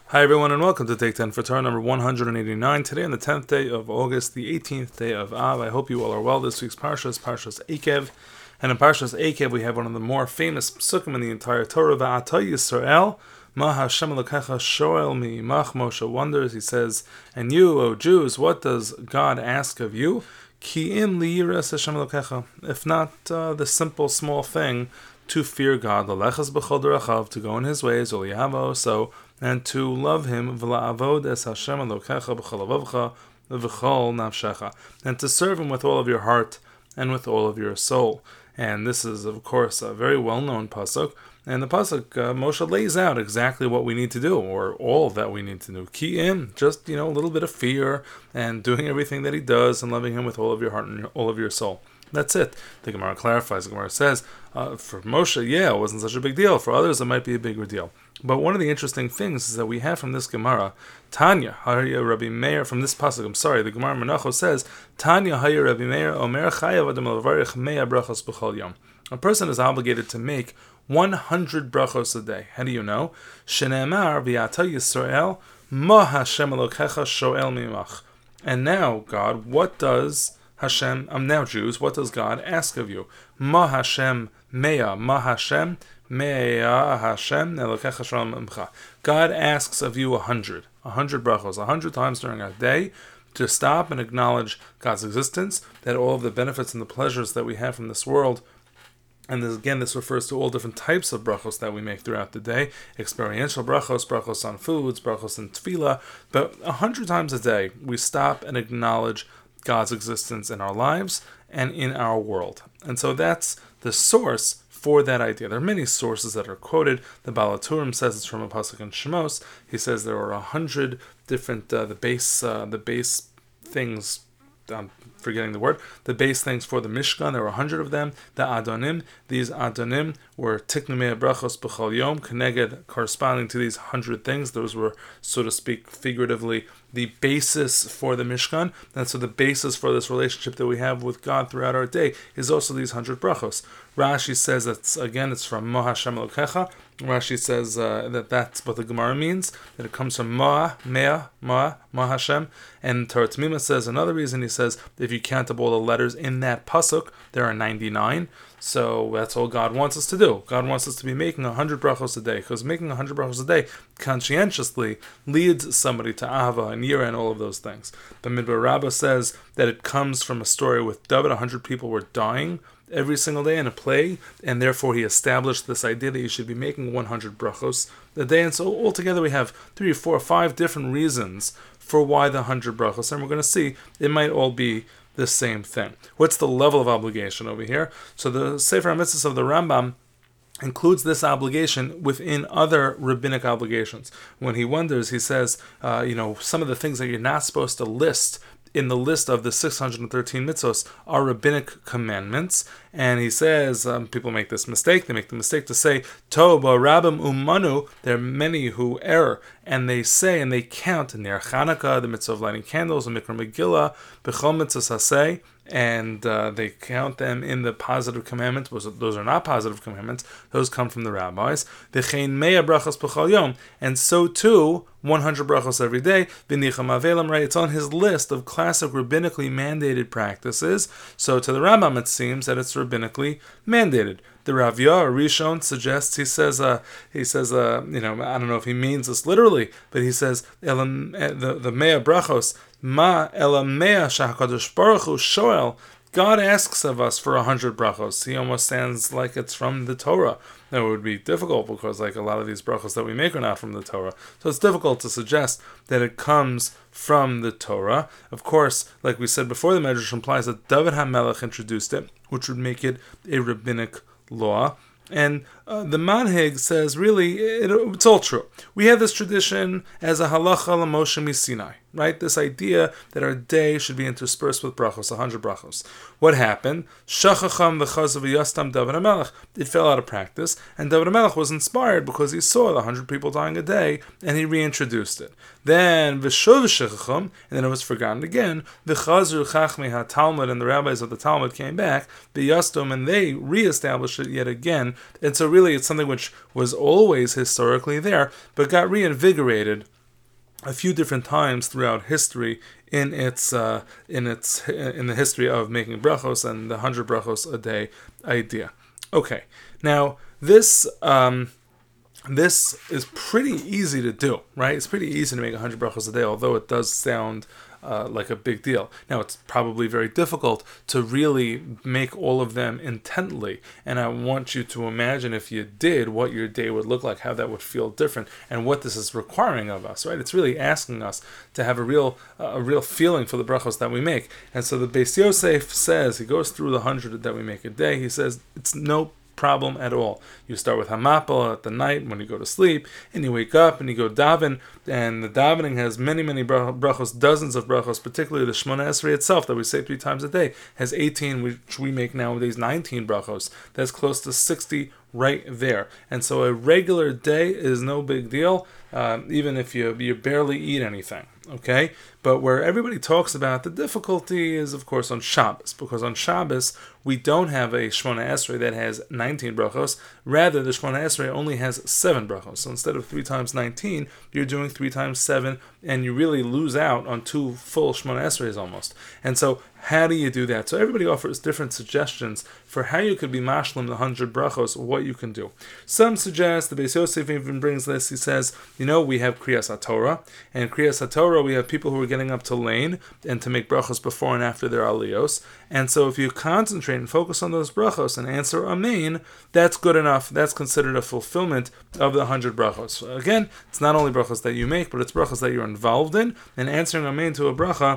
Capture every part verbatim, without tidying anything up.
Hi everyone and welcome to Take ten for Torah number one hundred eighty-nine. Today on the tenth day of August, the eighteenth day of Av. I hope you all are well. This week's Parsha is Parshas Eikev. And in Parshas Eikev we have one of the more famous psukim in the entire Torah. Va'ata Yisrael, ma Hashem Elokecha shoel mi'imach. Moshe wonders, he says, and you, O Jews, what does God ask of you? Ki im liyiras Hashem Elokecha. If not uh, the simple small thing to fear God, l'lechas b'chol derachav, to go in His ways, u'liyavo, so and to love Him, v'la'avod es Hashem Elokecha b'chol avavcha v'chol nafshecha, and to serve Him with all of your heart and with all of your soul. And this is, of course, a very well-known pasuk. And the pasuk, uh, Moshe lays out exactly what we need to do, or all that we need to do. Ki im, just, you know, a little bit of fear, and doing everything that He does, and loving Him with all of your heart and all of your soul. That's it. The Gemara clarifies. The Gemara says, uh, for Moshe, yeah, it wasn't such a big deal. For others, it might be a bigger deal. But one of the interesting things is that we have from this Gemara, Tanya, Hayya Rabbi Meir, from this pasuk, I'm sorry, the Gemara Menachos says, Tanya Hayya Rabbi Meir, Omer Chayav Adam Levarich Mea Brachos B'chol Yom. A person is obligated to make one hundred brachos a day. How do you know? Shene'emar V'yata Yisrael, Ma Hashem Elokecha shoel mimach. And now, God, what does Hashem, I'm now Jews, what does God ask of you? Ma Hashem Mea, Ma Hashem Mea Hashem Elokecha shoel mimcha. God asks of you a hundred, a hundred brachos, a hundred times during a day, to stop and acknowledge God's existence, that all of the benefits and the pleasures that we have from this world. And this, again, this refers to all different types of brachos that we make throughout the day. Experiential brachos, brachos on foods, brachos in tefillah. But a hundred times a day, we stop and acknowledge God's existence in our lives and in our world. And so that's the source for that idea. There are many sources that are quoted. The Baal HaTurim says it's from a pasuk in Shemos. He says there are a hundred different, uh, the base, uh, the base things, I'm forgetting the word, the base things for the Mishkan. There were a hundred of them. The Adonim, these Adonim were Tiknumei Brachos B'chol Yom, Keneged, corresponding to these hundred things. Those were, so to speak, figuratively, the basis for the Mishkan. And so the basis for this relationship that we have with God throughout our day is also these hundred brachos. Rashi says that, again, it's from Ma Hashem Elokecha. Rashi says uh, that that's what the Gemara means, that it comes from Ma, Mea, Ma, Ma Hashem. And Torah T'mima says another reason. He says if you count up all the letters in that pasuk, there are ninety-nine. So that's all God wants us to do. God wants us to be making one hundred brachos a day, because making one hundred brachos a day conscientiously leads somebody to Ahava and Yira and all of those things. But Midbar Rabbah says that it comes from a story with David. one hundred people were dying every single day in a plague, and therefore he established this idea that you should be making one hundred brachos a day. And so altogether we have three, four, five different reasons for why the one hundred brachos, and we're going to see it might all be the same thing. What's the level of obligation over here? So the Sefer HaMitzvos of the Rambam includes this obligation within other rabbinic obligations. When he wonders, he says, uh, you know, some of the things that you're not supposed to list in the list of the six hundred thirteen mitzvos are rabbinic commandments. And he says, um, people make this mistake. They make the mistake to say, Toba, Rabbim, Umanu. There are many who err, and they say, and they count, Ner Chanukah, the mitzvah of lighting candles, and Mikra Megillah, B'chol mitzvahs haseh, and uh, they count them in the positive commandments. Those are not positive commandments. Those come from the rabbis. V'chein mea brachos b'chol yom, and so too, one hundred brachos every day. V'nicham avelam, right? It's on his list of classic rabbinically mandated practices. So to the Rambam, it seems that it's rabbinically mandated. The Rav Yah Rishon suggests, he says, uh, he says, uh, you know, I don't know if he means this literally, but he says, Elam, the the mea brachos, ma elam mea shahakadosh baruch hu shoel. God asks of us for a hundred brachos. He almost sounds like it's from the Torah. Now it would be difficult because, like, a lot of these brachos that we make are not from the Torah. So it's difficult to suggest that it comes from the Torah. Of course, like we said before, the Medrash implies that David HaMelech introduced it, which would make it a rabbinic law. And uh, the Manhig says, really, it, it's all true. We have this tradition as a halacha l'Moshe Sinai, right? This idea that our day should be interspersed with brachos, a hundred brachos. What happened? Shachacham v'chazav v'yastam David HaMelech. It fell out of practice, and David HaMelech was inspired because he saw the hundred people dying a day, and he reintroduced it. Then v'shuv shachacham, and then it was forgotten again. V'chazru chachmei ha-Talmud, and the rabbis of the Talmud came back, v'yastam, and they reestablished it yet again. And so really it's something which was always historically there, but got reinvigorated a few different times throughout history in its uh, in its in the history of making brachos and the hundred brachos a day idea. Okay, now this um, this is pretty easy to do, right? It's pretty easy to make a hundred brachos a day, although it does sound Uh, like a big deal. Now, it's probably very difficult to really make all of them intently, and I want you to imagine if you did, what your day would look like, how that would feel different, and what this is requiring of us, right? It's really asking us to have a real uh, a real feeling for the brachos that we make. And so the Beis Yosef says, he goes through the hundred that we make a day, he says, it's no problem at all. You start with Hamapal at the night when you go to sleep, and you wake up and you go daven, and the davening has many, many brachos, dozens of brachos, particularly the Shemona Esrei itself that we say three times a day, has eighteen, which we make nowadays nineteen brachos. That's close to sixty right there. And so a regular day is no big deal, um, even if you, you barely eat anything. Okay, but where everybody talks about the difficulty is, of course, on Shabbos, because on Shabbos we don't have a Shemona Esrei that has nineteen brachos. Rather, the Shemona Esrei only has seven brachos. So instead of three times nineteen, you're doing three times seven, and you really lose out on two full Shemona Esreis almost. And so, how do you do that? So everybody offers different suggestions for how you could be mashlim the hundred brachos, what you can do. Some suggest, the Beis Yosef even brings this, he says, you know, we have Kriyas HaTorah, and in Kriyas HaTorah we have people who are getting up to lane and to make brachos before and after their aliyos. And so if you concentrate and focus on those brachos and answer amen, that's good enough. That's considered a fulfillment of the hundred brachos. Again, it's not only brachos that you make, but it's brachos that you're involved in, and answering amen to a bracha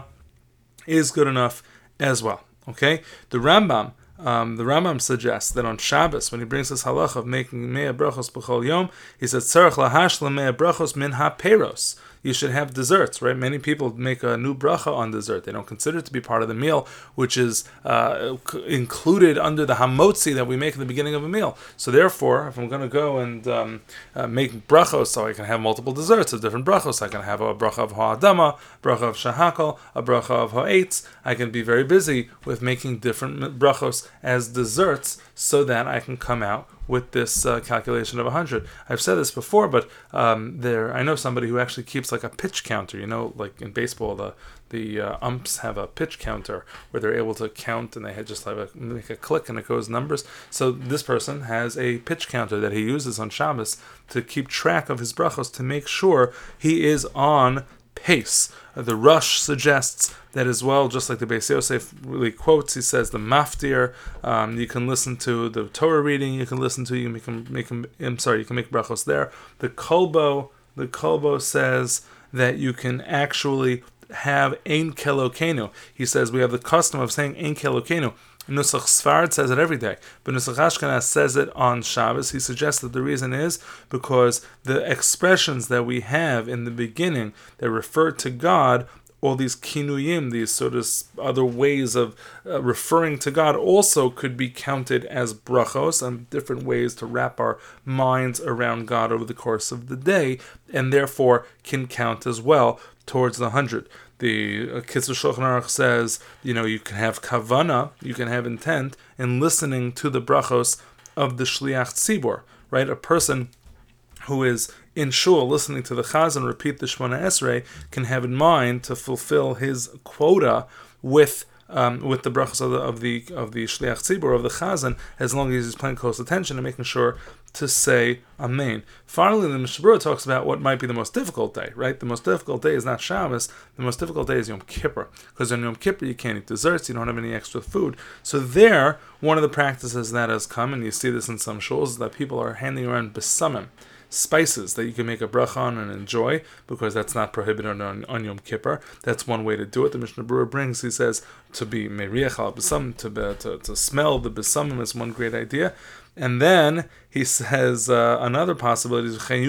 is good enough as well. Okay, the Rambam, um, the Rambam suggests that on Shabbos, when he brings this halach of making mea brachos b'chol yom, he says tzarich lahashlam mea brachos min ha-peros. You should have desserts, right? Many people make a new bracha on dessert. They don't consider it to be part of the meal, which is uh, included under the hamotzi that we make at the beginning of a meal. So therefore, if I'm going to go and um, uh, make brachos, so I can have multiple desserts of different brachos. I can have a bracha of ha'adama, bracha of shahakal, a bracha of ha'etz. I can be very busy with making different brachos as desserts so that I can come out with this uh, calculation of one hundred. I've said this before, but um, there I know somebody who actually keeps like a pitch counter. You know, like in baseball, the the uh, umps have a pitch counter where they're able to count, and they had just like a, make a click and it goes numbers. So this person has a pitch counter that he uses on Shabbos to keep track of his brachos to make sure he is on pace. Uh, the Rush suggests that as well, just like the Beis Yosef really quotes, he says the maftir, um, you can listen to the Torah reading, you can listen to, you can make them, I'm sorry, you can make brachos there. The Kolbo, the Kolbo says that you can actually have Ein Kelokenu. He says we have the custom of saying Ein Kelokenu. Nusach Sfard says it every day, but Nusach Ashkenaz says it on Shabbos. He suggests that the reason is because the expressions that we have in the beginning that refer to God, all these kinuyim, these sort of other ways of uh, referring to God, also could be counted as brachos, and different ways to wrap our minds around God over the course of the day, and therefore can count as well towards the hundred. The uh, Kitzur Shulchan Aruch says, you know, you can have kavana, you can have intent in listening to the brachos of the Shliach Tzibor, right? A person who is in shul listening to the Chazan repeat the Shemona Esrei can have in mind to fulfill his quota with um, with the brachos of the of the of the Shliach Tzibor, of the Chazan, as long as he's paying close attention and making sure to say amen. Finally, the Mishnah Berurah talks about what might be the most difficult day, right? The most difficult day is not Shabbos. The most difficult day is Yom Kippur, because on Yom Kippur you can't eat desserts, you don't have any extra food. So there, one of the practices that has come, and you see this in some shuls, is that people are handing around besamim, spices that you can make a bracha on and enjoy, because that's not prohibited on, on Yom Kippur. That's one way to do it. The Mishnah Berurah brings, he says, to be meriach al besam, to, to to smell the besamim is one great idea. And then he says uh, another possibility is right.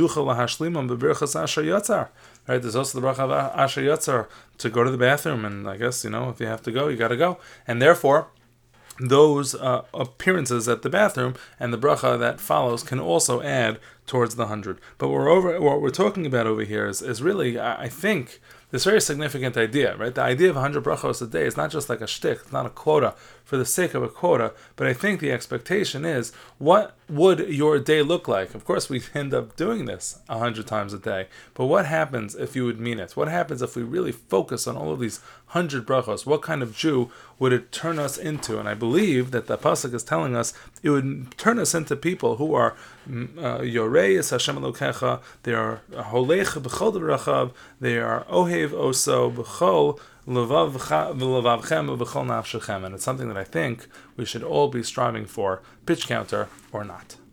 There's also the bracha of Asher Yatzar to go to the bathroom, and I guess, you know, if you have to go, you got to go, and therefore those uh, appearances at the bathroom and the bracha that follows can also add towards the hundred. But we're over. What we're talking about over here is, is really, I think, this very significant idea, right? The idea of one hundred brachos a day is not just like a shtick, it's not a quota for the sake of a quota, but I think the expectation is, what would your day look like? Of course, we end up doing this one hundred times a day, but what happens if you would mean it? What happens if we really focus on all of these one hundred brachos? What kind of Jew would it turn us into? And I believe that the pasuk is telling us it would turn us into people who are Yorei es Hashem Elokecha, they are holech b'chol devrachav, they are ohev oso b'chol levavchem v'chol nafshechem, and it's something that I think we should all be striving for, pitch counter or not.